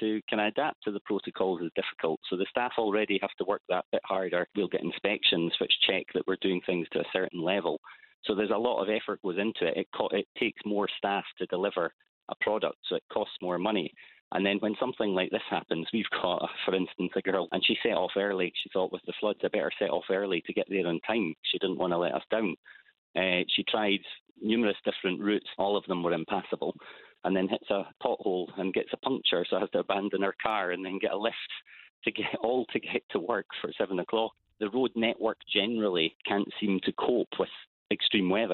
to kind of adapt to the protocols is difficult. So the staff already have to work that bit harder. We'll get inspections which check that we're doing things to a certain level. So there's a lot of effort goes into it. It takes more staff to deliver a product, so it costs more money. And then when something like this happens, we've got, for instance, a girl, and she set off early. She thought with the floods, I better set off early to get there on time. She didn't want to let us down. She tried numerous different routes. All of them were impassable, and then hits a pothole and gets a puncture, so has to abandon her car and then get a lift to get to work for 7 o'clock. The road network generally can't seem to cope with extreme weather.